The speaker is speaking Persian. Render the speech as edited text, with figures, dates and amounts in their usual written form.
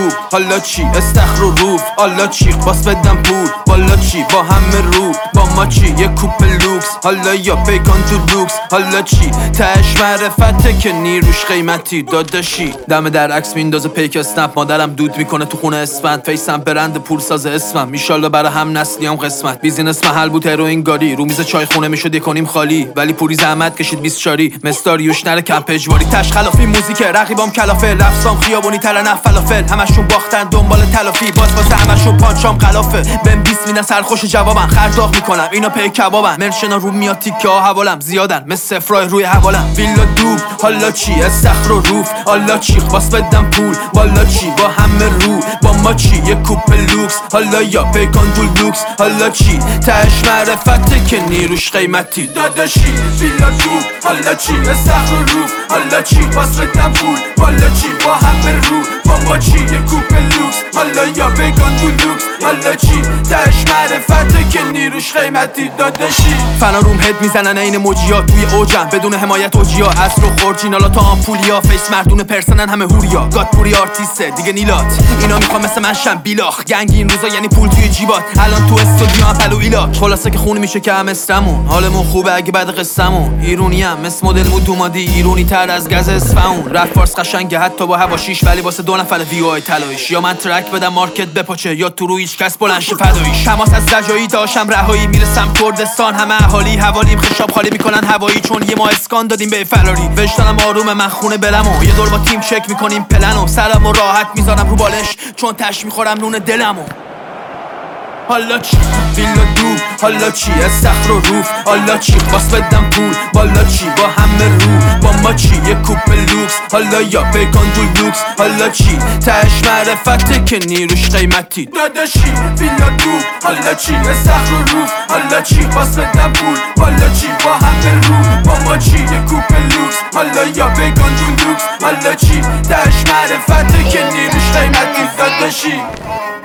دوب حالا چی استخر و روف حالا چی باس بدم پول بالا چی با همه رو با ما چی یه کوپ لوکس حالا یا پیکان تو لوکس حالا چی تهش معرفته که نیروش قیمتی داداشی دم در عکس میندازه پیک اسنپ مادرم دود میکنه تو خونه اسفند فیسم برند پول ساز اسمم ایشالله برای هم نسلیام قسمت بیزینس محل بود هروئین گاری رو میز چای خونه میشد یکنیم خالی ولی پوری زحمت کشید 20 شاری مستاریوش نره کمپ اجباری تش خلافی موزیک رقیبام کلافه رفسام خیابونی تر نه فلافل همشون باختن دنبال تلافی باز واسه همشون پانچام خلافه بهم 20 میدن سرخوش جوابن خرداغ میکنم اینا پی کبابن مرشنا رو میاد تیکه ها حوالم زیادن مثل فرای روی حوالم ویلا دوب حالا چی استخر و روف حالا چی باس بدم پول بالا چی با همه رو با ما چی یه کوپ لوکس حالا یا پیکان دو لوکس حالا چی تهش معرفته که نیروش قیمتی داداشی ویلا دوب حالا چی استخر و روف حالا چی باس بدم پول بالا چی با همه رو با ما چی یه کوپ لوکس حالا یا پیکان دو لوکس حالا چی تهش معرفته که نیروش قیمتی داداشی فنا روم هد میزنن این موجیا توی اوجم بدون حمایت اوجیا عصر و خورجینالا تا آمپولیا فیس مردون پرسنن همه هوریا گاد پوری آرتیسته دیگه نیلات اینا میخوام مثل من شم بیلاخ گنگ این روزا یعنی پول توی جیبات الان تو استودیو هم پلو ایلاک خلاصه که خون میشه که هم استمون حالمون خوبه اگه بعد قصمون ایرونی هم مثل مدل مود اومدی ایرونی تر از گز اصفهون رپ فارس قشنگه حتی با هواشیش ولی واسه دو نفر وی او آی طلاییش یا من ترک بدم مارکت بپاچه یا تو رو هیچ کس بلند شه فداییش تماس از زجایی داشتم رهایی میرسم کردستان همه اهالی حوالیم خشاب خالی میکنن هوایی چون یه ما اسکان دادیم به فراری وجدانم آرومه من خونه بلمو یه دور با تیم چک میکنیم پلنو سرمو راحت میذارم رو بالش چون تش میخورم نون دلمو حالا چی ویلا دوب حالا چی استخر و روف حالا چی باس بدم پول بالا چی با همه رو با ما چی یه کوپ لوکس حالا یا پیکان دو لوکس حالا چی تهش معرفته که نیروش قیمتی داداشی ویلا دوب حالا چی استخر و روف حالا چی باس بدم پول بالا چی با همه رو با ما چی یه کوپ لوکس حالا یا پیکان دو لوکس حالا چی تهش معرفته که نیروش قیمتی داداشی